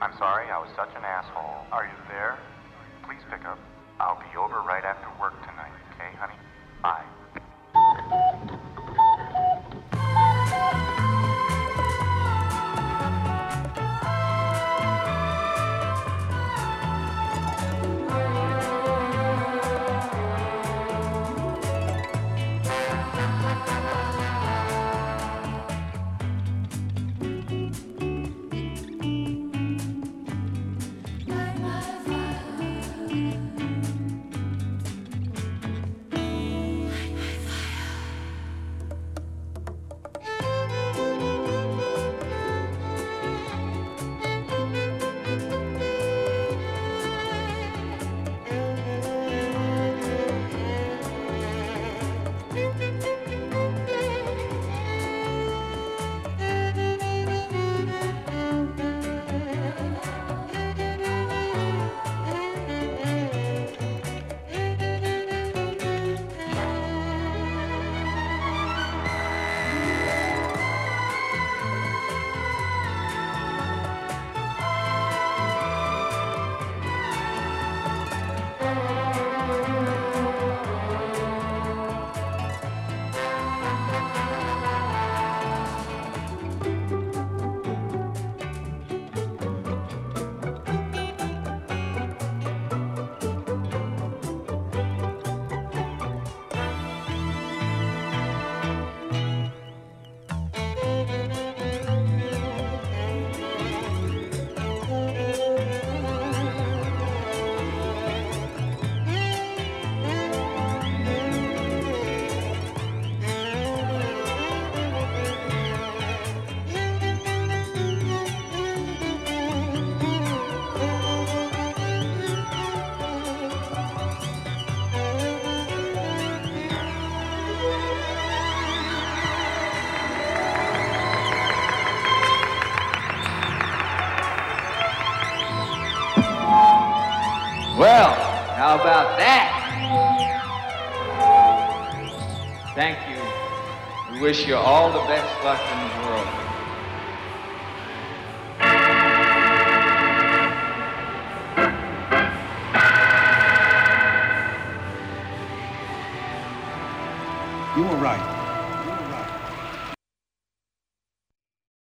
I'm sorry, I was such an asshole. Are you there? Please pick up. I'll be over right after work tonight, okay, honey? Bye. Well, how about that? Thank you. We wish you all the best luck in the world. You were right.